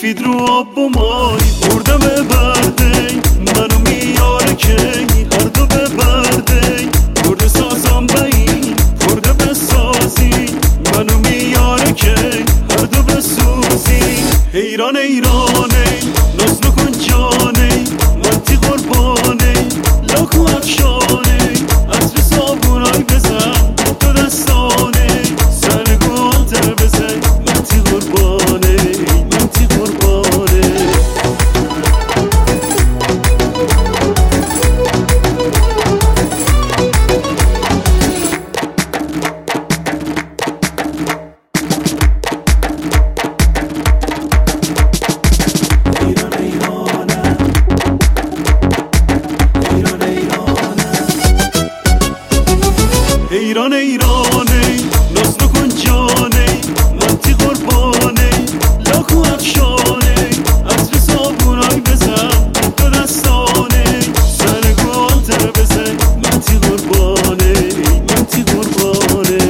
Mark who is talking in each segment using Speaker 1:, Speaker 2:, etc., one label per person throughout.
Speaker 1: سفید رو آب و مای برده ببرده منو میاره که هر دو ببرده برده سازم بایی برده بسازی منو میاره که هر دو بسوزی ایران ایرانه ناز نکن جانه منتی قربانه لاکو افشانه عطر صابونای بزن تو دستانه سرگو تر بزن منتی قربانه منتی قربانه ایران ایرانه ناز نکن جانه منتی قربانه لاکو افشانه عطر صابونای بزن تو دستانه سرگو تر بزن منتی قربانه منتی قربانه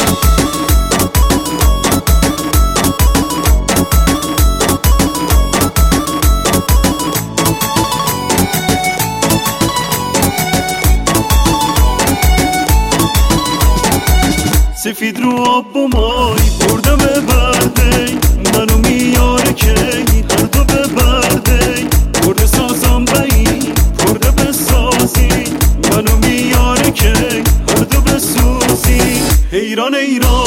Speaker 1: سفید رو آب و مای برده ببرده منو میاره که هر دو ببرده برده سازم بایی برده بسازی منو میاره که هر دو بسوزی ایران ایران